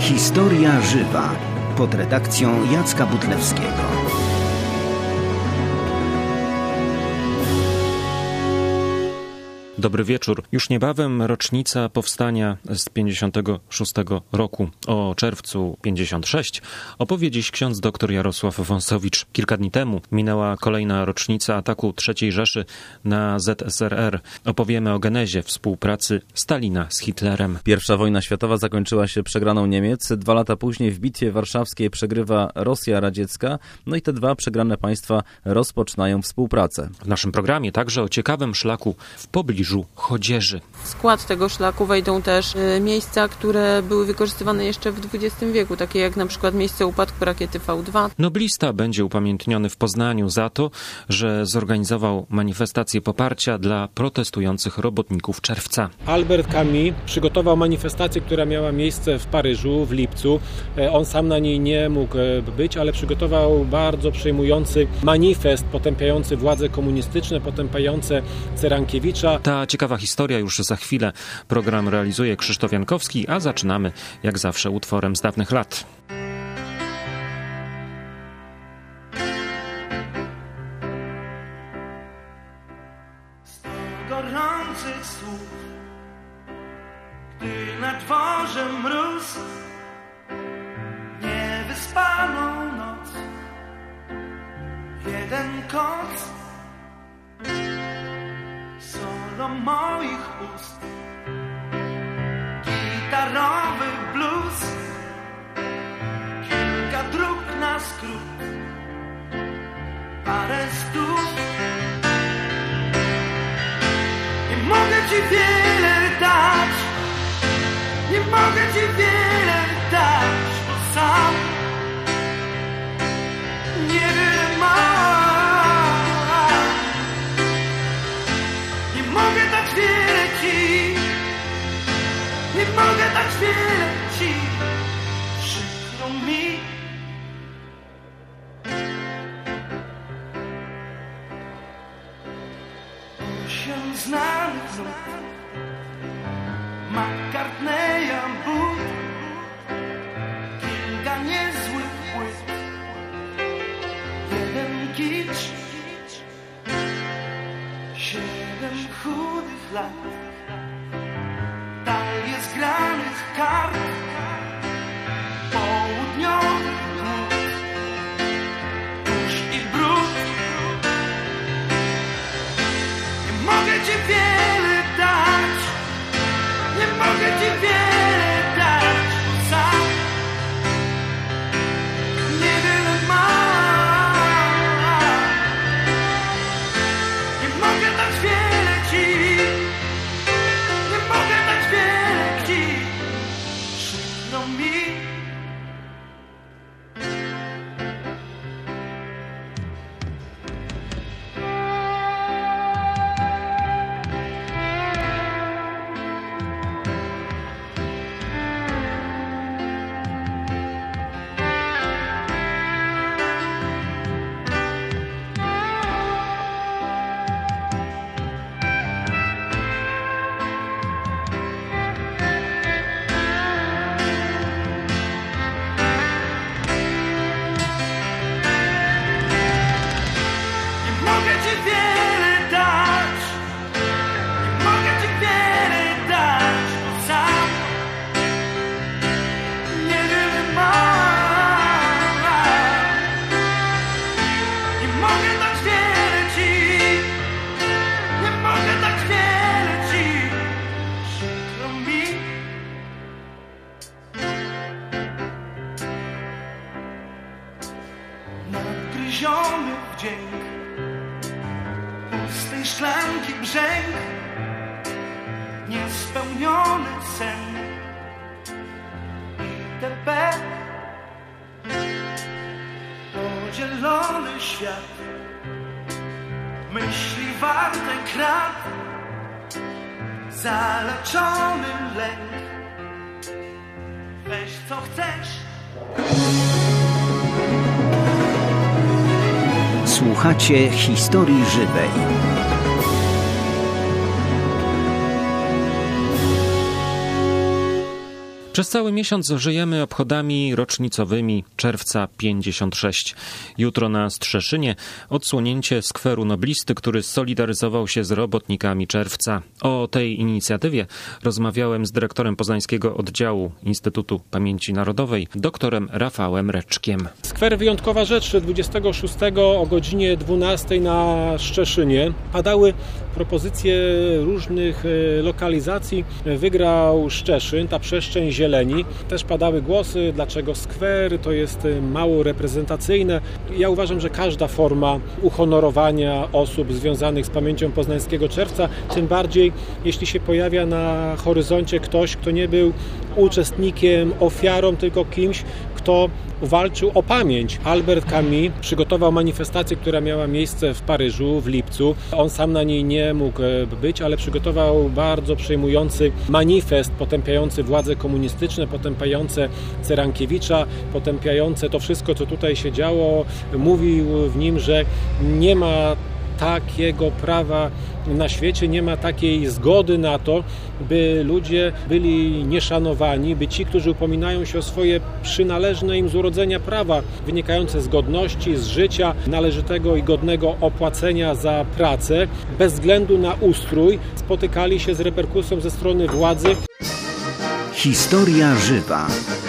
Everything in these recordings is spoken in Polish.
Historia żywa pod redakcją Jacka Butlewskiego. Dobry wieczór. Już niebawem rocznica powstania z 56 roku. O czerwcu 56 opowie dziś ksiądz dr Jarosław Wąsowicz. Kilka dni temu minęła kolejna rocznica ataku III Rzeszy na ZSRR. Opowiemy o genezie współpracy Stalina z Hitlerem. Pierwsza wojna światowa zakończyła się przegraną Niemiec. 2 lata później w Bitwie Warszawskiej przegrywa Rosja radziecka. No i te dwa przegrane państwa rozpoczynają współpracę. W naszym programie także o ciekawym szlaku w pobliżu Chodzieży. W skład tego szlaku wejdą też miejsca, które były wykorzystywane jeszcze w XX wieku, takie jak na przykład miejsce upadku rakiety V2. Noblista będzie upamiętniony w Poznaniu za to, że zorganizował manifestację poparcia dla protestujących robotników Czerwca. Albert Camus przygotował manifestację, która miała miejsce w Paryżu w lipcu. On sam na niej nie mógł być, ale przygotował bardzo przejmujący manifest potępiający władze komunistyczne, potępiające Cerankiewicza. Ta ciekawa historia już za chwilę. Program realizuje Krzysztof Jankowski, a zaczynamy jak zawsze utworem z dawnych lat. Sto gorących słów, gdy na dworze mróz, niewyspaną noc, jeden koc. Do moich ust gitarowy blues, kilka dróg na skrót, parę stów. Nie mogę ci wiele dać, nie mogę ci wiele dać, bo sam niewiele mam. Nie mogę dać wiele ci, przykro mi. Osiem znanych nut, McCartneya but, kilka niezłych płyt, jeden kicz, 7 chudych lat. Talie zgranych kart, południowy głód, kurz i brud. Nie mogę ci wiele dać, nie mogę ci wiele dać, bo sam niewiele mam. Nie mogę dać wiele ci. Nadgryziony wdzięk pustej szklanki brzęk, niespełniony sen itp. Podzielony świat, myśli warte krat, zaleczony lęk. Weź co chcesz. Słuchacie Historii Żywej. Przez cały miesiąc żyjemy obchodami rocznicowymi czerwca 56. Jutro na Strzeszynie odsłonięcie skweru Noblisty, który solidaryzował się z robotnikami czerwca. O tej inicjatywie rozmawiałem z dyrektorem poznańskiego oddziału Instytutu Pamięci Narodowej, doktorem Rafałem Reczkiem. Skwer wyjątkowa rzecz. 26 o godzinie 12 na Strzeszynie padały propozycje różnych lokalizacji. Wygrał Szczeszyn, ta przestrzeń zieleni. Też padały głosy, dlaczego skwer, to jest mało reprezentacyjne. Ja uważam, że każda forma uhonorowania osób związanych z pamięcią poznańskiego czerwca, tym bardziej jeśli się pojawia na horyzoncie ktoś, kto nie był uczestnikiem, ofiarą, tylko kimś, kto walczył o pamięć. Albert Camus przygotował manifestację, która miała miejsce w Paryżu w lipcu. On sam na niej nie mógł być, ale przygotował bardzo przejmujący manifest potępiający władze komunistyczne, potępiające Cerankiewicza, potępiające to wszystko, co tutaj się działo. Mówił w nim, że nie ma takiego prawa na świecie, nie ma takiej zgody na to, by ludzie byli nieszanowani, by ci, którzy upominają się o swoje przynależne im z urodzenia prawa, wynikające z godności, z życia, należytego i godnego opłacenia za pracę, bez względu na ustrój, spotykali się z reperkusją ze strony władzy. Historia żywa.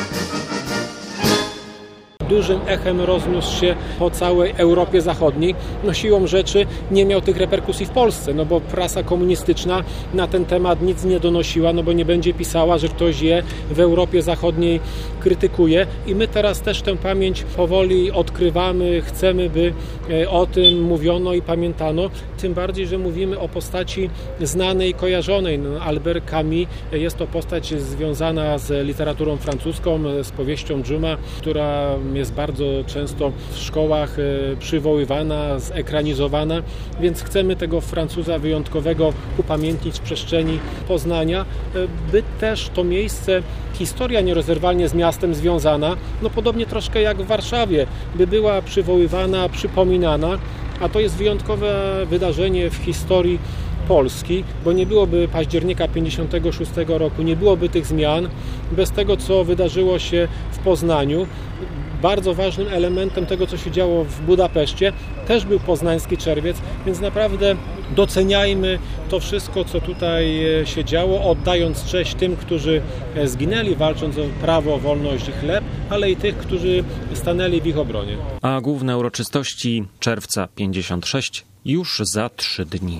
Dużym echem rozniósł się po całej Europie Zachodniej. No siłą rzeczy nie miał tych reperkusji w Polsce, no bo prasa komunistyczna na ten temat nic nie donosiła, no bo nie będzie pisała, że ktoś je w Europie Zachodniej krytykuje i my teraz też tę pamięć powoli odkrywamy, chcemy, by o tym mówiono i pamiętano, tym bardziej, że mówimy o postaci znanej i kojarzonej. No, Albert Camus jest to postać związana z literaturą francuską, z powieścią Dżuma, która jest bardzo często w szkołach przywoływana, zekranizowana, więc chcemy tego Francuza wyjątkowego upamiętnić w przestrzeni Poznania, by też to miejsce, historia nierozerwalnie z miastem związana, no podobnie troszkę jak w Warszawie, by była przywoływana, przypominana, a to jest wyjątkowe wydarzenie w historii Polski, bo nie byłoby października 56 roku, nie byłoby tych zmian bez tego, co wydarzyło się w Poznaniu. Bardzo ważnym elementem tego, co się działo w Budapeszcie, też był poznański czerwiec, więc naprawdę doceniajmy to wszystko, co tutaj się działo, oddając cześć tym, którzy zginęli, walcząc o prawo, wolność i chleb, ale i tych, którzy stanęli w ich obronie. A główne uroczystości czerwca 56 już za 3 dni.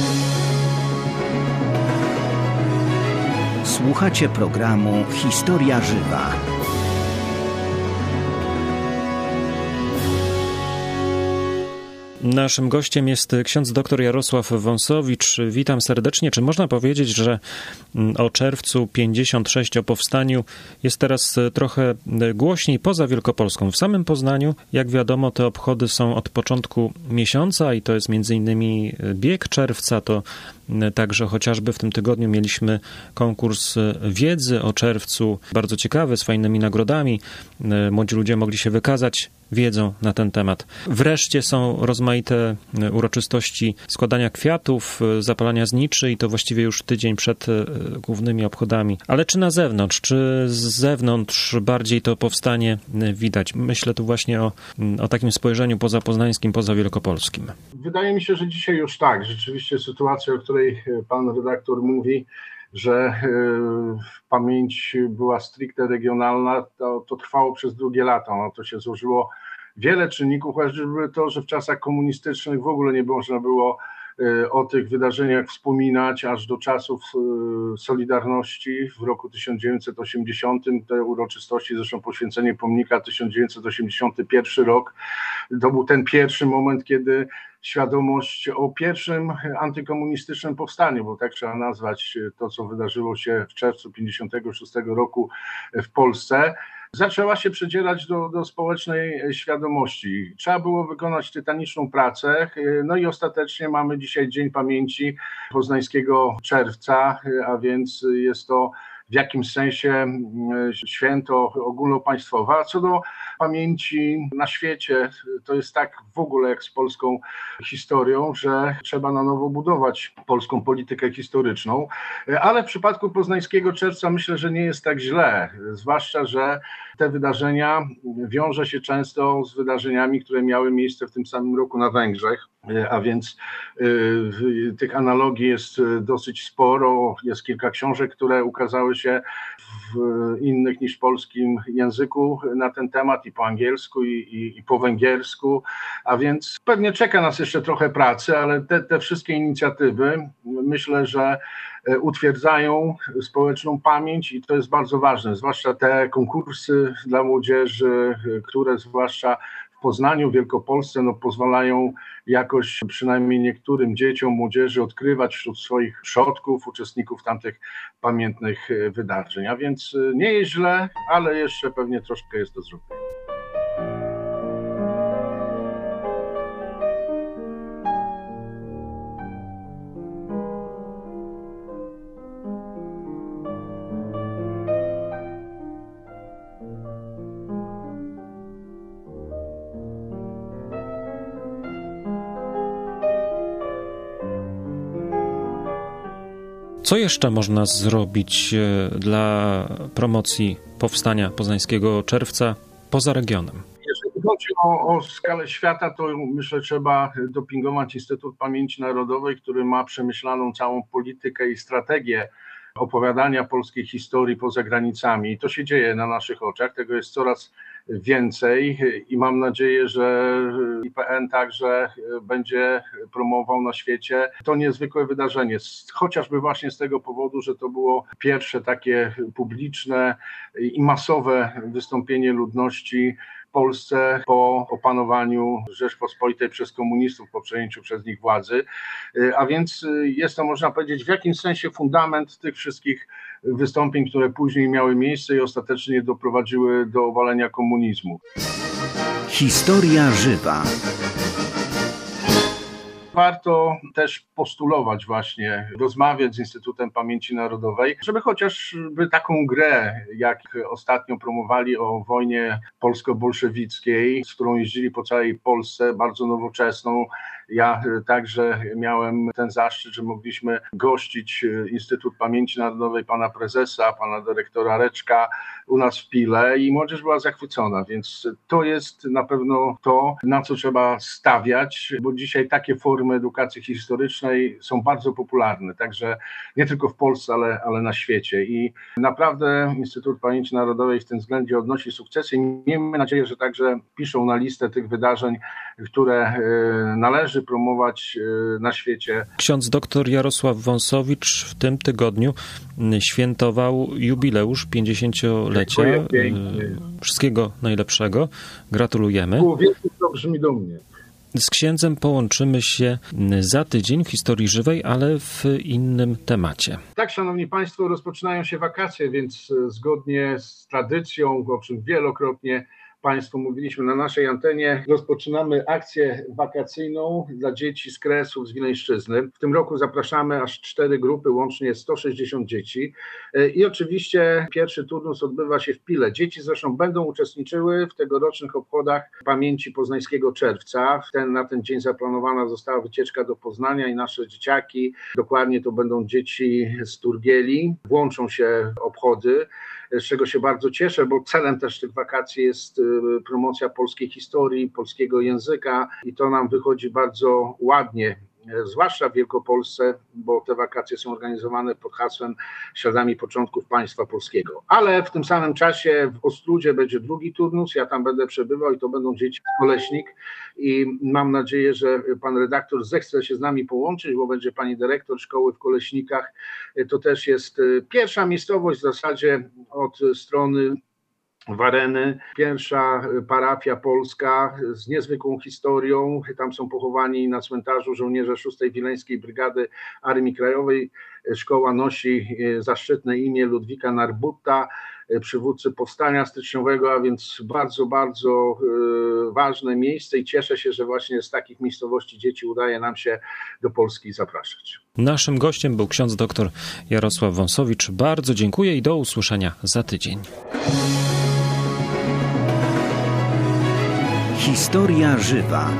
Słuchacie programu Historia żywa. Naszym gościem jest ksiądz dr Jarosław Wąsowicz. Witam serdecznie. Czy można powiedzieć, że o czerwcu 56, o powstaniu jest teraz trochę głośniej poza Wielkopolską? W samym Poznaniu, jak wiadomo, te obchody są od początku miesiąca i to jest między innymi bieg czerwca, to także chociażby w tym tygodniu mieliśmy konkurs wiedzy o czerwcu, bardzo ciekawy, z fajnymi nagrodami. Młodzi ludzie mogli się wykazać wiedzą na ten temat. Wreszcie są rozmaite uroczystości składania kwiatów, zapalania zniczy i to właściwie już tydzień przed głównymi obchodami. Ale czy na zewnątrz, czy z zewnątrz bardziej to powstanie widać? Myślę tu właśnie o takim spojrzeniu pozapoznańskim, pozawielkopolskim. Wydaje mi się, że dzisiaj już tak. Rzeczywiście sytuacja, o której pan redaktor mówi, że pamięć była stricte regionalna, to trwało przez długie lata. No, to się złożyło wiele czynników, chociażby to, że w czasach komunistycznych w ogóle nie można było o tych wydarzeniach wspominać aż do czasów Solidarności w roku 1980. Te uroczystości, zresztą poświęcenie pomnika 1981 rok, to był ten pierwszy moment, kiedy świadomość o pierwszym antykomunistycznym powstaniu, bo tak trzeba nazwać to, co wydarzyło się w czerwcu 1956 roku w Polsce, zaczęła się przedzierać do społecznej świadomości. Trzeba było wykonać tytaniczną pracę, no i ostatecznie mamy dzisiaj Dzień Pamięci Poznańskiego Czerwca, a więc jest to w jakimś sensie święto ogólnopaństwowe. A co do pamięci na świecie, to jest tak w ogóle jak z polską historią, że trzeba na nowo budować polską politykę historyczną, ale w przypadku Poznańskiego Czerwca myślę, że nie jest tak źle, zwłaszcza, że te wydarzenia wiąże się często z wydarzeniami, które miały miejsce w tym samym roku na Węgrzech, a więc tych analogii jest dosyć sporo, jest kilka książek, które ukazały się w innych niż polskim języku na ten temat i po angielsku i po węgiersku, a więc pewnie czeka nas jeszcze trochę pracy, ale te wszystkie inicjatywy myślę, że utwierdzają społeczną pamięć i to jest bardzo ważne, zwłaszcza te konkursy dla młodzieży, które zwłaszcza w Poznaniu, w Wielkopolsce pozwalają jakoś przynajmniej niektórym dzieciom, młodzieży odkrywać wśród swoich przodków, uczestników tamtych pamiętnych wydarzeń. A więc nie jest źle, ale jeszcze pewnie troszkę jest do zrobienia. Co jeszcze można zrobić dla promocji powstania Poznańskiego Czerwca poza regionem? Jeżeli chodzi o skalę świata, to myślę, trzeba dopingować Instytut Pamięci Narodowej, który ma przemyślaną całą politykę i strategię opowiadania polskiej historii poza granicami. I to się dzieje na naszych oczach, tego jest coraz więcej i mam nadzieję, że IPN także będzie promował na świecie to niezwykłe wydarzenie. Chociażby właśnie z tego powodu, że to było pierwsze takie publiczne i masowe wystąpienie ludności w Polsce po opanowaniu Rzeczpospolitej przez komunistów, po przejęciu przez nich władzy. A więc jest to, można powiedzieć, w jakimś sensie fundament tych wszystkich wystąpień, które później miały miejsce i ostatecznie doprowadziły do obalenia komunizmu. Historia żywa. Warto też postulować właśnie, rozmawiać z Instytutem Pamięci Narodowej, żeby chociażby taką grę, jak ostatnio promowali o wojnie polsko-bolszewickiej, z którą jeździli po całej Polsce, bardzo nowoczesną. Ja także miałem ten zaszczyt, że mogliśmy gościć Instytut Pamięci Narodowej, pana prezesa, pana dyrektora Reczka u nas w Pile i młodzież była zachwycona, więc to jest na pewno to, na co trzeba stawiać, bo dzisiaj takie formy edukacji historycznej są bardzo popularne, także nie tylko w Polsce, ale na świecie i naprawdę Instytut Pamięci Narodowej w tym względzie odnosi sukcesy i miejmy nadzieję, że także piszą na listę tych wydarzeń, które należy promować na świecie. Ksiądz dr Jarosław Wąsowicz w tym tygodniu świętował jubileusz 50-lecia. Wszystkiego najlepszego. Gratulujemy. To brzmi dumnie. Z księdzem połączymy się za tydzień w Historii Żywej, ale w innym temacie. Tak, szanowni państwo, rozpoczynają się wakacje, więc zgodnie z tradycją, o czym wielokrotnie państwu mówiliśmy na naszej antenie, rozpoczynamy akcję wakacyjną dla dzieci z Kresów, z Wileńszczyzny. W tym roku zapraszamy aż 4 grupy, łącznie 160 dzieci i oczywiście pierwszy turnus odbywa się w Pile. Dzieci zresztą będą uczestniczyły w tegorocznych obchodach pamięci Poznańskiego Czerwca. Na ten dzień zaplanowana została wycieczka do Poznania i nasze dzieciaki, dokładnie to będą dzieci z Turgieli, włączą się w obchody, z czego się bardzo cieszę, bo celem też tych wakacji jest promocja polskiej historii, polskiego języka i to nam wychodzi bardzo ładnie, zwłaszcza w Wielkopolsce, bo te wakacje są organizowane pod hasłem Śladami początków państwa polskiego. Ale w tym samym czasie w Ostródzie będzie drugi turnus, ja tam będę przebywał i to będą dzieci z Koleśnik i mam nadzieję, że pan redaktor zechce się z nami połączyć, bo będzie pani dyrektor szkoły w Koleśnikach. To też jest pierwsza miejscowość w zasadzie od strony Wareny, pierwsza parafia polska z niezwykłą historią. Tam są pochowani na cmentarzu żołnierze 6. Wileńskiej Brygady Armii Krajowej. Szkoła nosi zaszczytne imię Ludwika Narbutta, przywódcy powstania styczniowego, a więc bardzo, bardzo ważne miejsce i cieszę się, że właśnie z takich miejscowości dzieci udaje nam się do Polski zapraszać. Naszym gościem był ksiądz dr Jarosław Wąsowicz. Bardzo dziękuję i do usłyszenia za tydzień. Historia żywa.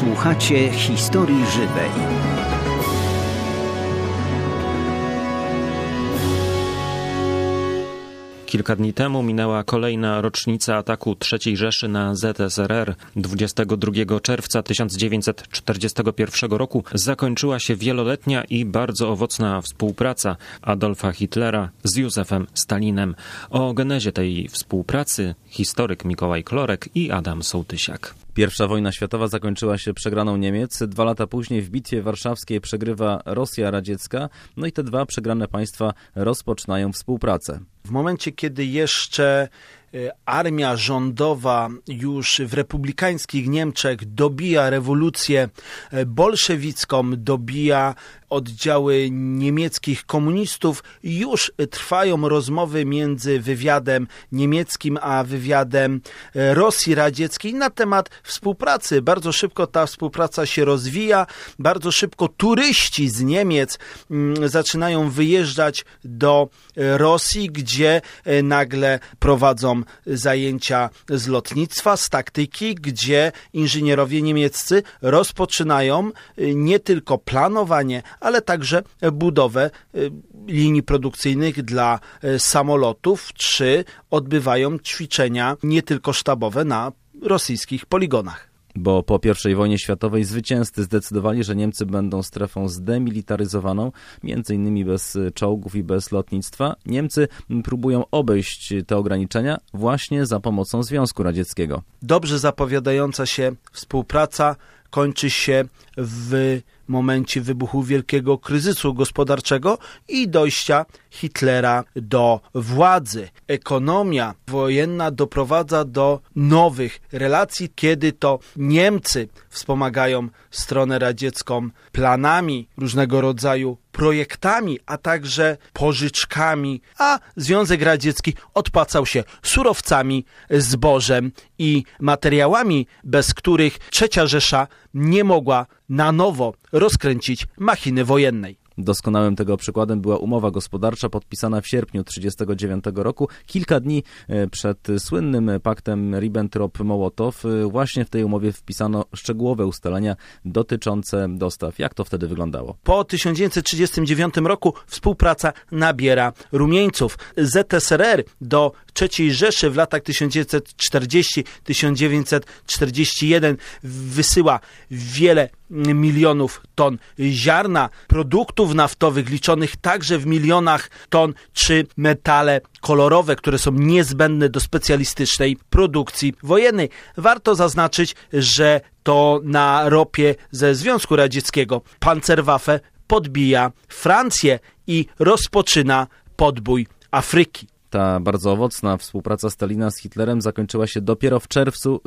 Słuchacie historii żywej. Kilka dni temu minęła kolejna rocznica ataku III Rzeszy na ZSRR. 22 czerwca 1941 roku zakończyła się wieloletnia i bardzo owocna współpraca Adolfa Hitlera z Józefem Stalinem. O genezie tej współpracy historyk Mikołaj Klorek i Adam Sołtysiak. Pierwsza wojna światowa zakończyła się przegraną Niemiec. 2 lata później w Bitwie Warszawskiej przegrywa Rosja radziecka. No i te dwa przegrane państwa rozpoczynają współpracę. W momencie, kiedy jeszcze armia rządowa już w republikańskich Niemczech dobija rewolucję bolszewicką, dobija oddziały niemieckich komunistów, już trwają rozmowy między wywiadem niemieckim a wywiadem Rosji radzieckiej na temat współpracy. Bardzo szybko ta współpraca się rozwija, bardzo szybko turyści z Niemiec zaczynają wyjeżdżać do Rosji, gdzie nagle prowadzą zajęcia z lotnictwa, z taktyki, gdzie inżynierowie niemieccy rozpoczynają nie tylko planowanie, ale także budowę linii produkcyjnych dla samolotów, czy odbywają ćwiczenia nie tylko sztabowe na rosyjskich poligonach. Bo po I wojnie światowej zwycięzcy zdecydowali, że Niemcy będą strefą zdemilitaryzowaną, między innymi bez czołgów i bez lotnictwa. Niemcy próbują obejść te ograniczenia właśnie za pomocą Związku Radzieckiego. Dobrze zapowiadająca się współpraca kończy się w momencie wybuchu wielkiego kryzysu gospodarczego i dojścia Hitlera do władzy. Ekonomia wojenna doprowadza do nowych relacji, kiedy to Niemcy wspomagają stronę radziecką planami, różnego rodzaju projektami, a także pożyczkami, a Związek Radziecki odpłacał się surowcami, zbożem i materiałami, bez których III Rzesza nie mogła na nowo rozkręcić machiny wojennej. Doskonałym tego przykładem była umowa gospodarcza podpisana w sierpniu 1939 roku, kilka dni przed słynnym paktem Ribbentrop-Mołotow. Właśnie w tej umowie wpisano szczegółowe ustalenia dotyczące dostaw. Jak to wtedy wyglądało? Po 1939 roku współpraca nabiera rumieńców. ZSRR do III Rzeszy w latach 1940-1941 wysyła wiele milionów ton ziarna, produktów naftowych liczonych także w milionach ton, czy metale kolorowe, które są niezbędne do specjalistycznej produkcji wojennej. Warto zaznaczyć, że to na ropie ze Związku Radzieckiego Panzerwaffe podbija Francję i rozpoczyna podbój Afryki. Ta bardzo owocna współpraca Stalina z Hitlerem zakończyła się dopiero w czerwcu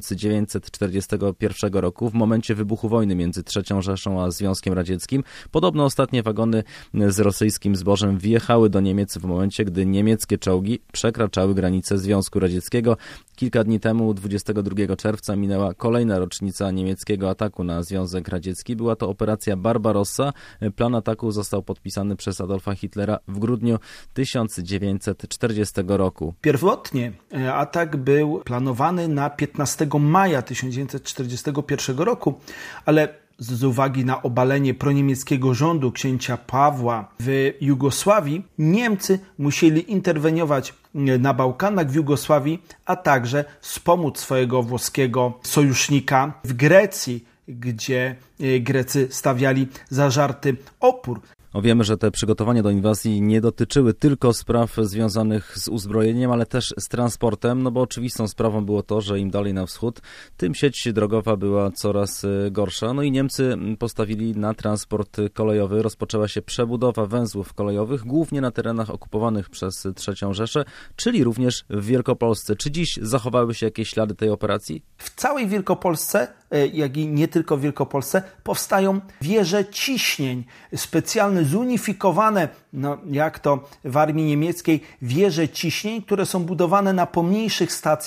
1941 roku, w momencie wybuchu wojny między III Rzeszą a Związkiem Radzieckim. Podobno ostatnie wagony z rosyjskim zbożem wjechały do Niemiec w momencie, gdy niemieckie czołgi przekraczały granice Związku Radzieckiego. Kilka dni temu, 22 czerwca, minęła kolejna rocznica niemieckiego ataku na Związek Radziecki. Była to operacja Barbarossa. Plan ataku został podpisany przez Adolfa Hitlera w grudniu 1940 roku. Pierwotnie atak był planowany na 15 maja 1941 roku, ale z uwagi na obalenie proniemieckiego rządu księcia Pawła w Jugosławii, Niemcy musieli interweniować na Bałkanach, w Jugosławii, a także wspomóc swojego włoskiego sojusznika w Grecji, gdzie Grecy stawiali zażarty opór. Wiemy, że te przygotowania do inwazji nie dotyczyły tylko spraw związanych z uzbrojeniem, ale też z transportem, no bo oczywistą sprawą było to, że im dalej na wschód, tym sieć drogowa była coraz gorsza. No i Niemcy postawili na transport kolejowy. Rozpoczęła się przebudowa węzłów kolejowych, głównie na terenach okupowanych przez III Rzeszę, czyli również w Wielkopolsce. Czy dziś zachowały się jakieś ślady tej operacji? W całej Wielkopolsce, jak i nie tylko w Wielkopolsce, powstają wieże ciśnień, specjalne, zunifikowane, jak to w armii niemieckiej, wieże ciśnień, które są budowane na pomniejszych stacjach,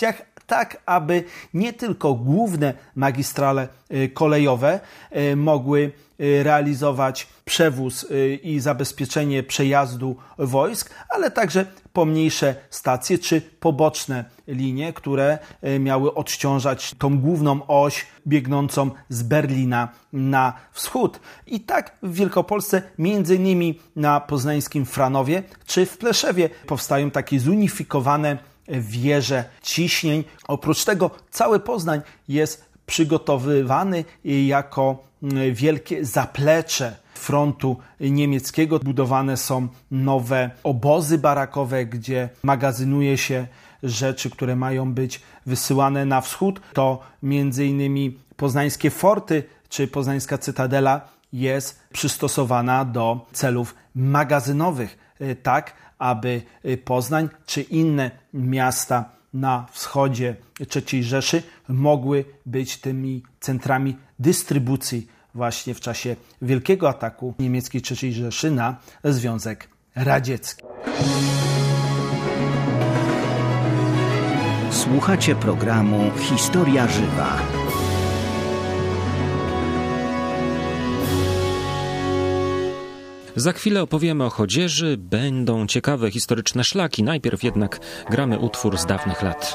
tak aby nie tylko główne magistrale kolejowe mogły realizować przewóz i zabezpieczenie przejazdu wojsk, ale także pomniejsze stacje czy poboczne linie, które miały odciążać tą główną oś biegnącą z Berlina na wschód. I tak w Wielkopolsce, między innymi na poznańskim Franowie czy w Pleszewie, powstają takie zunifikowane wieże ciśnień. Oprócz tego cały Poznań jest przygotowywany jako wielkie zaplecze frontu niemieckiego. Budowane są nowe obozy barakowe, gdzie magazynuje się rzeczy, które mają być wysyłane na wschód. To m.in. poznańskie forty czy poznańska cytadela jest przystosowana do celów magazynowych, tak aby Poznań czy inne miasta na wschodzie III Rzeszy mogły być tymi centrami dystrybucji właśnie w czasie wielkiego ataku niemieckiej III Rzeszy na Związek Radziecki. Słuchacie programu Historia Żywa. Za chwilę opowiemy o Chodzieży, będą ciekawe historyczne szlaki. Najpierw jednak gramy utwór z dawnych lat.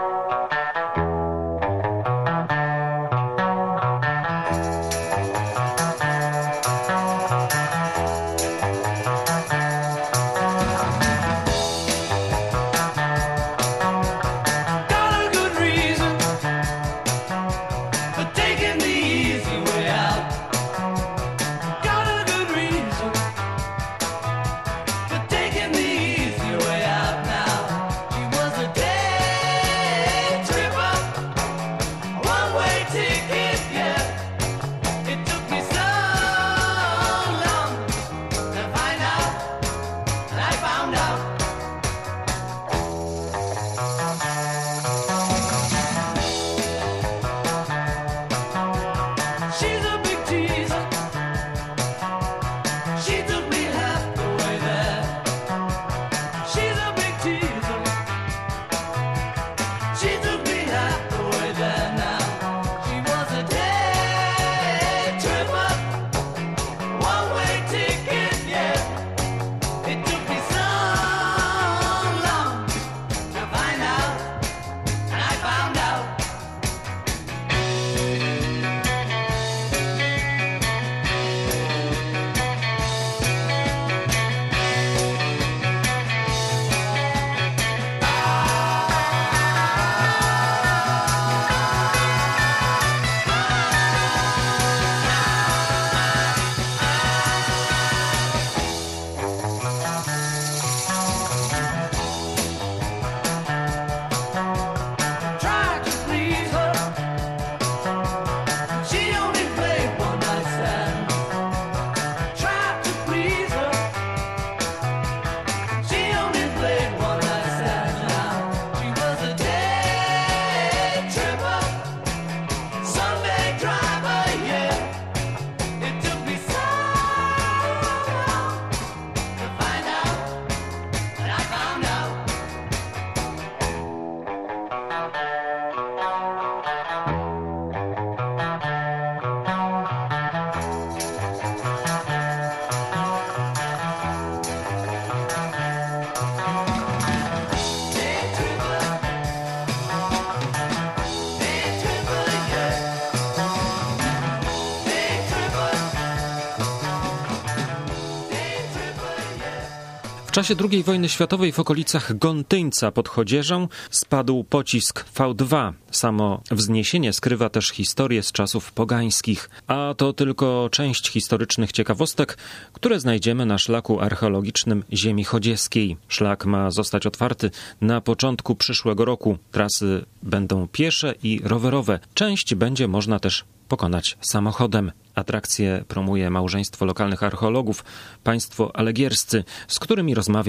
W czasie II wojny światowej w okolicach Gontyńca pod Chodzieżą spadł pocisk V2. Samo wzniesienie skrywa też historię z czasów pogańskich, a to tylko część historycznych ciekawostek, które znajdziemy na szlaku archeologicznym ziemi chodzieskiej. Szlak ma zostać otwarty na początku przyszłego roku. Trasy będą piesze i rowerowe. Część będzie można też pokonać samochodem. Atrakcję promuje małżeństwo lokalnych archeologów, państwo alegierscy, z którymi rozmawiał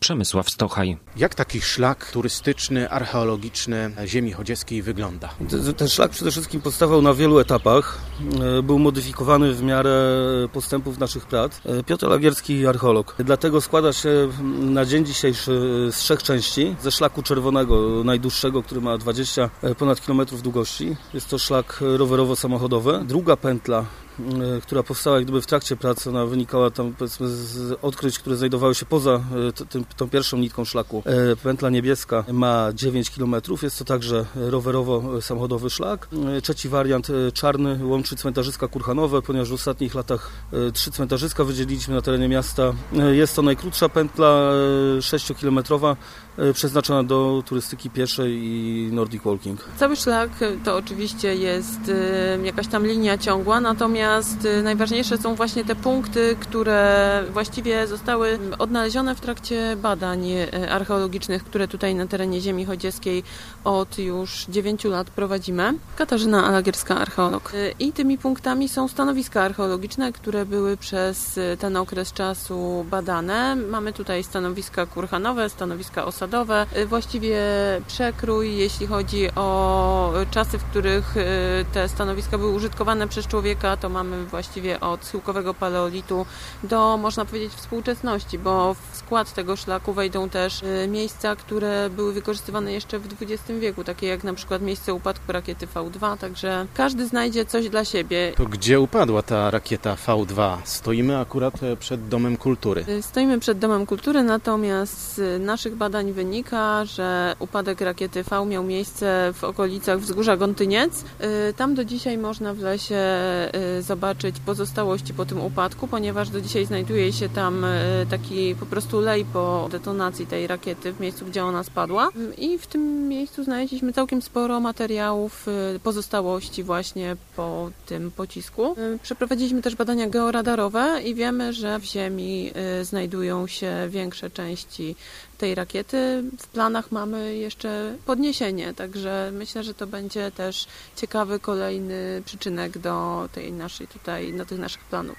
Przemysław Stochaj. Jak taki szlak turystyczny, archeologiczny ziemi chodzieskiej wygląda? Ten szlak przede wszystkim powstawał na wielu etapach. Był modyfikowany w miarę postępów naszych prac. Piotr Lagierski, archeolog. Dlatego składa się na dzień dzisiejszy z 3 części. Ze szlaku czerwonego, najdłuższego, który ma 20 ponad kilometrów długości. Jest to szlak rowerowo-samochodowy. Druga pętla, która powstała jak gdyby w trakcie pracy, ona wynikała tam powiedzmy z odkryć, które znajdowały się poza tą pierwszą nitką szlaku. Pętla niebieska ma 9 km, jest to także rowerowo-samochodowy szlak. Trzeci wariant czarny łączy cmentarzyska kurhanowe, ponieważ w ostatnich latach 3 cmentarzyska wydzieliliśmy na terenie miasta. Jest to najkrótsza pętla, 6-kilometrowa, przeznaczona do turystyki pieszej i Nordic Walking. Cały szlak to oczywiście jest jakaś tam linia ciągła, natomiast najważniejsze są właśnie te punkty, które właściwie zostały odnalezione w trakcie badań archeologicznych, które tutaj na terenie ziemi chodzieskiej od już 9 lat prowadzimy. Katarzyna Alagierska, archeolog. I tymi punktami są stanowiska archeologiczne, które były przez ten okres czasu badane. Mamy tutaj stanowiska kurhanowe, stanowiska osadowe. Właściwie przekrój, jeśli chodzi o czasy, w których te stanowiska były użytkowane przez człowieka, to mamy właściwie od schyłkowego paleolitu do, można powiedzieć, współczesności, bo w skład tego szlaku wejdą też miejsca, które były wykorzystywane jeszcze w XX wieku, takie jak na przykład miejsce upadku rakiety V2, także każdy znajdzie coś dla siebie. To gdzie upadła ta rakieta V2? Stoimy akurat przed Domem Kultury. Stoimy przed Domem Kultury, natomiast z naszych badań wynika, że upadek rakiety V miał miejsce w okolicach Wzgórza Gontyniec. Tam do dzisiaj można w lesie zobaczyć pozostałości po tym upadku, ponieważ do dzisiaj znajduje się tam taki po prostu lej po detonacji tej rakiety w miejscu, gdzie ona spadła. I w tym miejscu znaleźliśmy całkiem sporo materiałów, pozostałości właśnie po tym pocisku. Przeprowadziliśmy też badania georadarowe i wiemy, że w ziemi znajdują się większe części tej rakiety. W planach mamy jeszcze podniesienie, także myślę, że to będzie też ciekawy kolejny przyczynek do tej naszej tutaj, do tych naszych planów.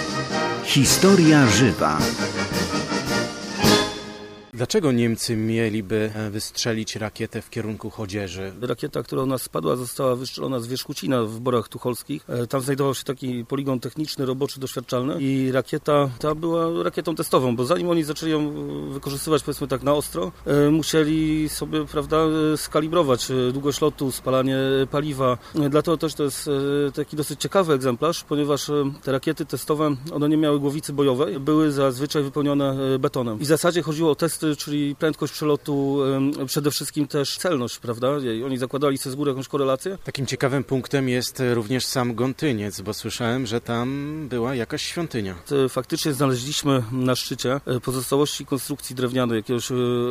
Historia żywa. Dlaczego Niemcy mieliby wystrzelić rakietę w kierunku Chodzieży? Rakieta, która u nas spadła, została wystrzelona z Wierzchucina w Borach Tucholskich. Tam znajdował się taki poligon techniczny, roboczy, doświadczalny i rakieta ta była rakietą testową, bo zanim oni zaczęli ją wykorzystywać, powiedzmy tak na ostro, musieli sobie, prawda, skalibrować długość lotu, spalanie paliwa. Dlatego też to jest taki dosyć ciekawy egzemplarz, ponieważ te rakiety testowe, one nie miały głowicy bojowej, były zazwyczaj wypełnione betonem. I w zasadzie chodziło o testy, czyli prędkość przelotu, przede wszystkim też celność, prawda? Oni zakładali sobie z góry jakąś korelację. Takim ciekawym punktem jest również sam Gontyniec, bo słyszałem, że tam była jakaś świątynia. Faktycznie znaleźliśmy na szczycie pozostałości konstrukcji drewnianej, jakiegoś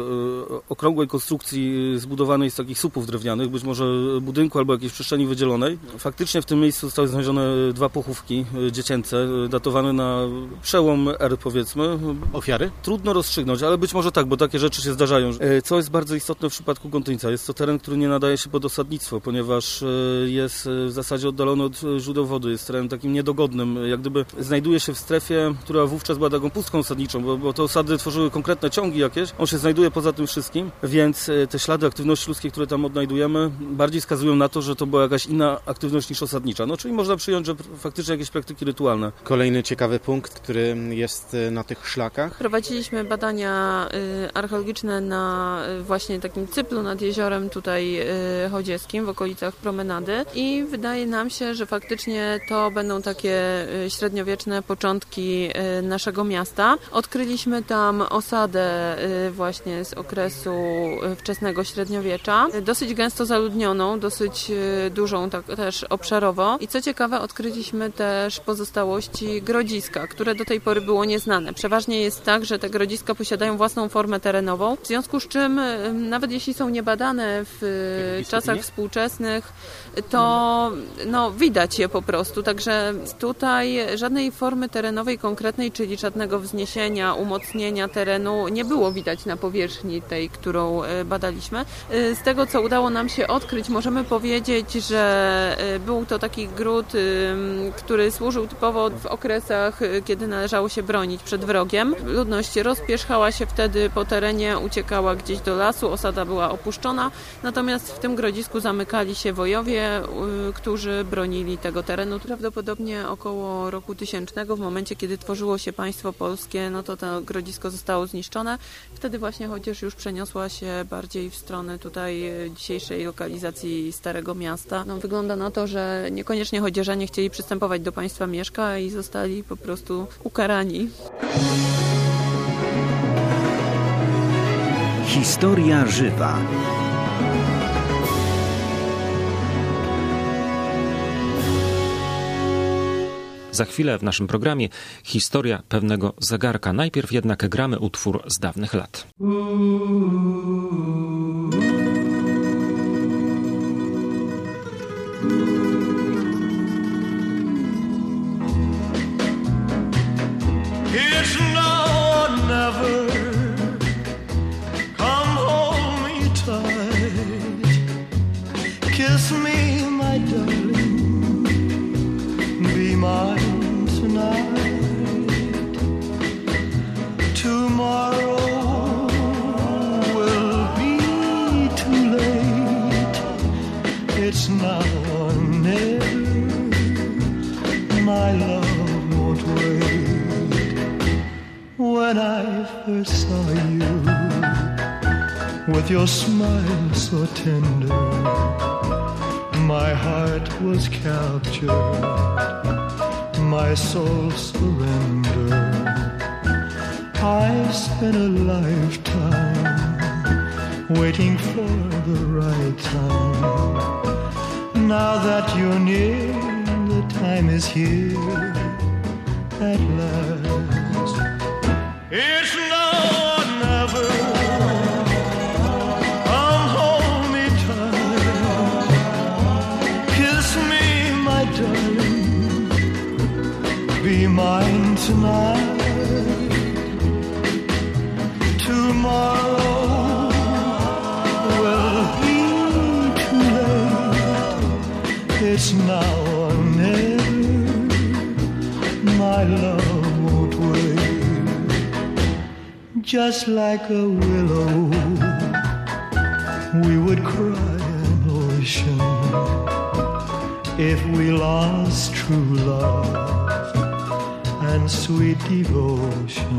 okrągłej konstrukcji zbudowanej z takich słupów drewnianych, być może budynku albo jakiejś przestrzeni wydzielonej. Faktycznie w tym miejscu zostały znalezione 2 pochówki dziecięce, datowane na przełom R, powiedzmy. Ofiary? Trudno rozstrzygnąć, ale być może tak, bo takie rzeczy się zdarzają. Co jest bardzo istotne w przypadku Gontyńca? Jest to teren, który nie nadaje się pod osadnictwo, ponieważ jest w zasadzie oddalony od źródeł wody. Jest terenem takim niedogodnym. Jak gdyby znajduje się w strefie, która wówczas była taką pustką osadniczą, bo te osady tworzyły konkretne ciągi jakieś. On się znajduje poza tym wszystkim, więc te ślady aktywności ludzkiej, które tam odnajdujemy, bardziej wskazują na to, że to była jakaś inna aktywność niż osadnicza. No, czyli można przyjąć, że faktycznie jakieś praktyki rytualne. Kolejny ciekawy punkt, który jest na tych szlakach. Prowadziliśmy badania archeologiczne na właśnie takim cyplu nad jeziorem tutaj chodzieskim w okolicach promenady i wydaje nam się, że faktycznie to będą takie średniowieczne początki naszego miasta. Odkryliśmy tam osadę właśnie z okresu wczesnego średniowiecza, dosyć gęsto zaludnioną, dosyć dużą tak też obszarowo i co ciekawe odkryliśmy też pozostałości grodziska, które do tej pory było nieznane. Przeważnie jest tak, że te grodziska posiadają własną formę terenową, w związku z czym nawet jeśli są niebadane w czasach współczesnych, to widać je po prostu, także tutaj żadnej formy terenowej konkretnej, czyli żadnego wzniesienia, umocnienia terenu nie było widać na powierzchni tej, którą badaliśmy. Z tego, co udało nam się odkryć, możemy powiedzieć, że był to taki gród, który służył typowo w okresach, kiedy należało się bronić przed wrogiem. Ludność rozpierzchała się wtedy po terenie uciekała gdzieś do lasu, osada była opuszczona, natomiast w tym grodzisku zamykali się wojowie, którzy bronili tego terenu. Prawdopodobnie około roku 1000, w momencie kiedy tworzyło się państwo polskie, no to grodzisko zostało zniszczone. Wtedy właśnie Chodzież już przeniosła się bardziej w stronę tutaj dzisiejszej lokalizacji Starego Miasta. No, wygląda na to, że niekoniecznie chodzieżanie chcieli przystępować do państwa Mieszka i zostali po prostu ukarani. Historia żywa. Za chwilę w naszym programie historia pewnego zegarka. Najpierw jednak gramy utwór z dawnych lat. It's now or never. Come hold me tight. Kiss me, my darling. Be mine tonight. Tomorrow will be too late. It's now or never. My love won't wait. When I first saw you, with your smile so tender, my heart was captured, my soul surrendered. I spent a lifetime waiting for the right time. Now that you're near, the time is here at last. It's now or never. Come hold me tight. Kiss me, my darling. Be mine tonight. Tomorrow will be too late. It's now or never. My love won't wait. Just like a willow, we would cry an ocean if we lost true love and sweet devotion.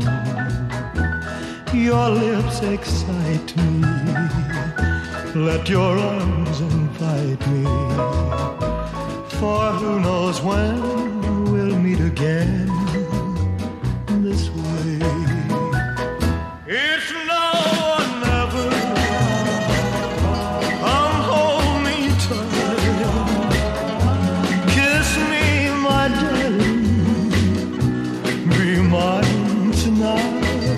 Your lips excite me, let your arms invite me, for who knows when we'll meet again this way. It's now or never. Come hold me tight. Kiss me, my darling. Be mine tonight.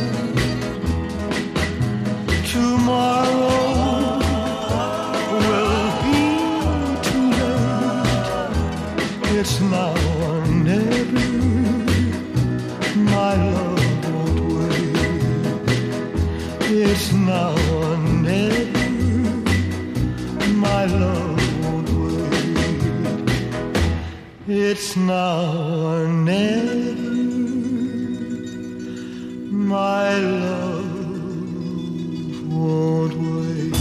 Tomorrow will be too late. It's now or never. My love won't wait. It's now or never. My love won't wait. It's now or never. My love won't wait.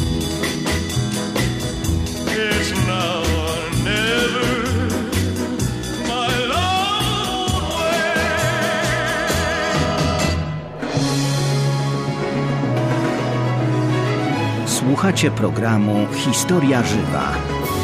It's now or never. My love won't wait. Słuchacie programu Historia żywa.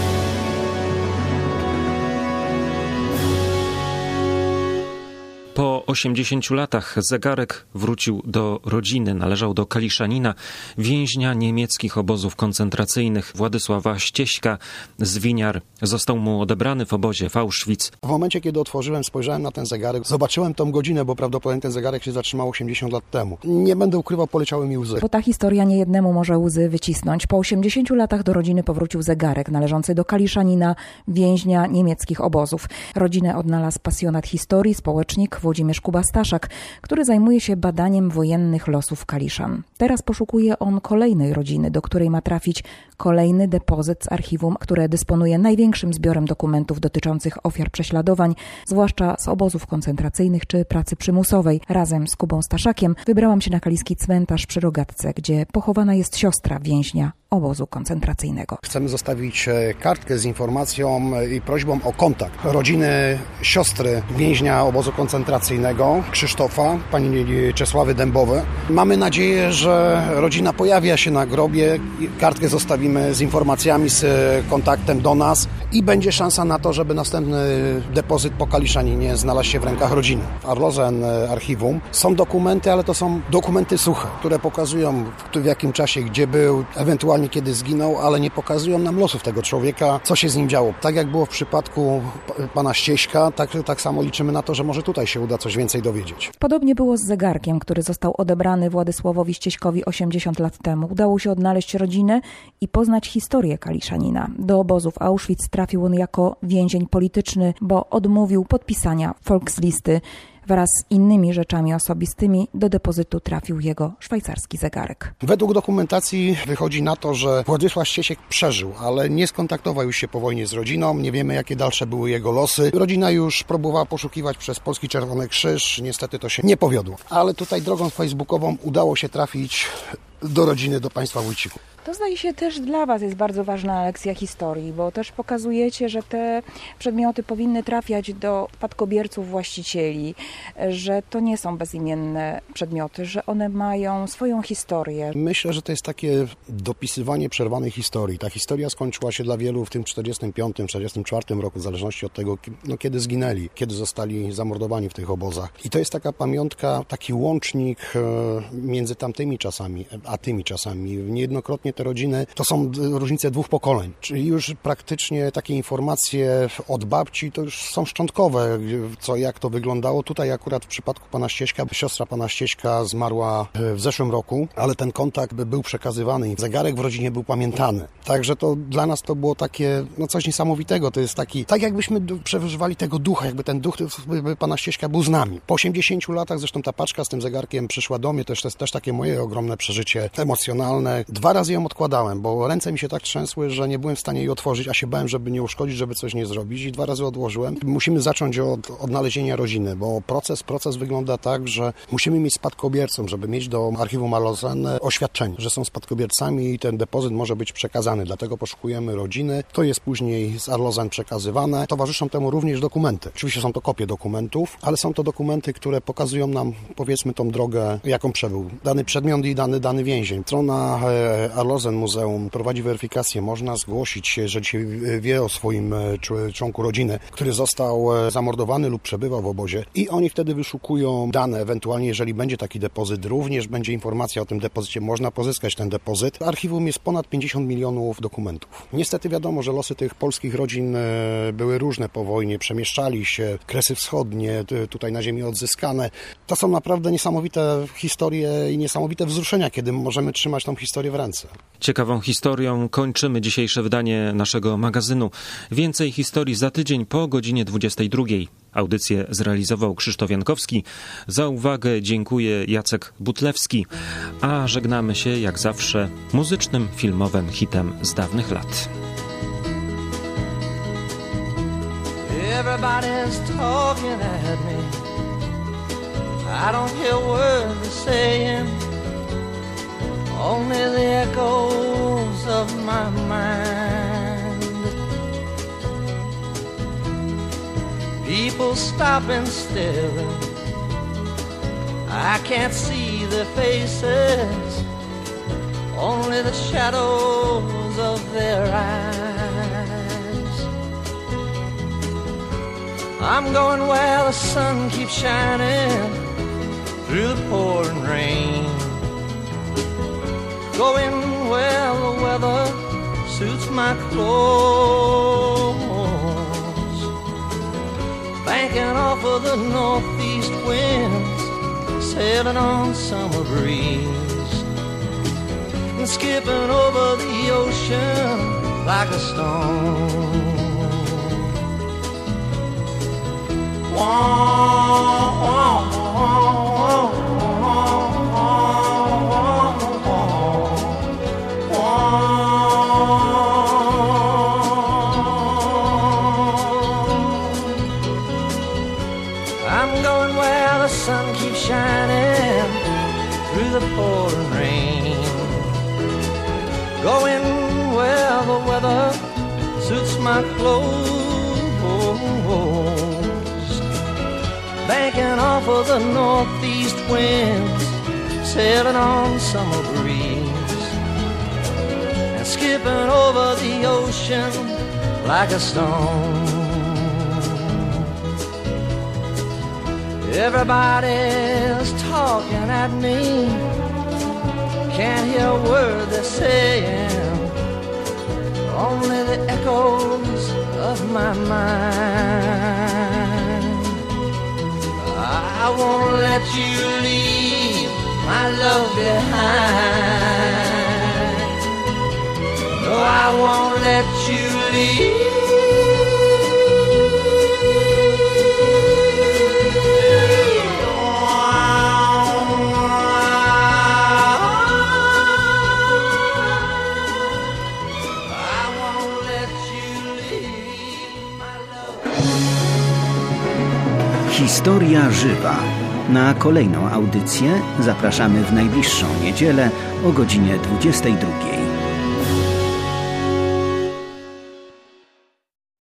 Po 80 latach zegarek wrócił do rodziny. Należał do Kaliszanina, więźnia niemieckich obozów koncentracyjnych Władysława Ścieśka z Winiar. Został mu odebrany w obozie w Auschwitz. W momencie, kiedy otworzyłem, spojrzałem na ten zegarek, zobaczyłem tą godzinę, bo prawdopodobnie ten zegarek się zatrzymał 80 lat temu. Nie będę ukrywał, poleciały mi łzy. Bo ta historia niejednemu może łzy wycisnąć. Po 80 latach do rodziny powrócił zegarek należący do Kaliszanina, więźnia niemieckich obozów. Rodzinę odnalazł pasjonat historii, społecznik Włodzimierz Kazimierz Kuba-Staszak, który zajmuje się badaniem wojennych losów Kaliszan. Teraz poszukuje on kolejnej rodziny, do której ma trafić kolejny depozyt z archiwum, które dysponuje największym zbiorem dokumentów dotyczących ofiar prześladowań, zwłaszcza z obozów koncentracyjnych czy pracy przymusowej. Razem z Kubą Staszakiem wybrałam się na kaliski cmentarz przy Rogatce, gdzie pochowana jest siostra więźnia obozu koncentracyjnego. Chcemy zostawić kartkę z informacją i prośbą o kontakt rodziny siostry więźnia obozu koncentracyjnego Krzysztofa, pani Czesławy Dębowe. Mamy nadzieję, że rodzina pojawia się na grobie. Kartkę zostawimy z informacjami, z kontaktem do nas i będzie szansa na to, żeby następny depozyt po Kaliszaninie znalazł się w rękach rodziny. W Arlozen archiwum są dokumenty, ale to są dokumenty suche, które pokazują w jakim czasie, gdzie był, ewentualnie kiedy zginął, ale nie pokazują nam losów tego człowieka, co się z nim działo. Tak jak było w przypadku pana Ścieśka, tak samo liczymy na to, że może tutaj się uda coś więcej dowiedzieć. Podobnie było z zegarkiem, który został odebrany Władysławowi Ścieśkowi 80 lat temu. Udało się odnaleźć rodzinę i poznać historię Kaliszanina. Do obozów Auschwitz trafił on jako więzień polityczny, bo odmówił podpisania Volkslisty. Wraz z innymi rzeczami osobistymi do depozytu trafił jego szwajcarski zegarek. Według dokumentacji wychodzi na to, że Władysław Ściesiek przeżył, ale nie skontaktował już się po wojnie z rodziną. Nie wiemy, jakie dalsze były jego losy. Rodzina już próbowała poszukiwać przez Polski Czerwony Krzyż. Niestety to się nie powiodło. Ale tutaj drogą facebookową udało się trafić do rodziny, do państwa Wójcików. To zdaje się też dla Was jest bardzo ważna lekcja historii, bo też pokazujecie, że te przedmioty powinny trafiać do spadkobierców właścicieli, że to nie są bezimienne przedmioty, że one mają swoją historię. Myślę, że to jest takie dopisywanie przerwanej historii. Ta historia skończyła się dla wielu w tym 45-44 roku, w zależności od tego, kiedy zginęli, kiedy zostali zamordowani w tych obozach. I to jest taka pamiątka, taki łącznik między tamtymi czasami, a tymi czasami. Niejednokrotnie te rodziny to są różnice 2 pokoleń, czyli już praktycznie takie informacje od babci to już są szczątkowe, jak to wyglądało. Tutaj akurat w przypadku pana Ścieśka, siostra pana Ścieśka zmarła w zeszłym roku, ale ten kontakt był przekazywany i zegarek w rodzinie był pamiętany. Także to dla nas to było takie, coś niesamowitego. To jest taki, tak jakbyśmy przeżywali tego ducha, jakby ten duch pana Ścieśka był z nami. Po 80 latach zresztą ta paczka z tym zegarkiem przyszła do mnie, to jest też takie moje ogromne przeżycie emocjonalne. 2 razy ją odkładałem, bo ręce mi się tak trzęsły, że nie byłem w stanie jej otworzyć, a się bałem, żeby nie uszkodzić, żeby coś nie zrobić i 2 razy odłożyłem. Musimy zacząć od odnalezienia rodziny, bo proces wygląda tak, że musimy mieć spadkobiercą, żeby mieć do archiwum Arlozen oświadczenie, że są spadkobiercami i ten depozyt może być przekazany. Dlatego poszukujemy rodziny. To jest później z Arlozen przekazywane. Towarzyszą temu również dokumenty. Oczywiście są to kopie dokumentów, ale są to dokumenty, które pokazują nam, powiedzmy, tą drogę, jaką przebył dany przedmiot i dany więzień. Strona Arlozen Muzeum prowadzi weryfikację. Można zgłosić się, jeżeli się wie o swoim członku rodziny, który został zamordowany lub przebywał w obozie i oni wtedy wyszukują dane, ewentualnie jeżeli będzie taki depozyt, również będzie informacja o tym depozycie, można pozyskać ten depozyt. W archiwum jest ponad 50 milionów dokumentów. Niestety wiadomo, że losy tych polskich rodzin były różne po wojnie, przemieszczali się, Kresy Wschodnie, tutaj na ziemi odzyskane. To są naprawdę niesamowite historie i niesamowite wzruszenia, kiedy możemy trzymać tą historię w ręce. Ciekawą historią kończymy dzisiejsze wydanie naszego magazynu. Więcej historii za tydzień po godzinie 22. Audycję zrealizował Krzysztof Jankowski. Za uwagę dziękuję Jacek Butlewski, a żegnamy się jak zawsze muzycznym, filmowym hitem z dawnych lat. Everybody's talking at me. I don't hear words they're saying, only the echoes of my mind. People stop and stare. I can't see their faces, only the shadows of their eyes. I'm going where the sun keeps shining through the pouring rain, going where the weather suits my clothes, banking off of the northeast winds, sailing on summer breeze, and skipping over the ocean like a stone. Wah, wah. the pouring rain. Going where the weather suits my clothes, banking off of the northeast winds, sailing on summer breeze, and skipping over the ocean like a stone. Everybody's talking at me, can't hear a word they're saying, only the echoes of my mind. I won't let you leave my love behind. No, I won't let you leave. Historia żywa. Na kolejną audycję zapraszamy w najbliższą niedzielę o godzinie 22.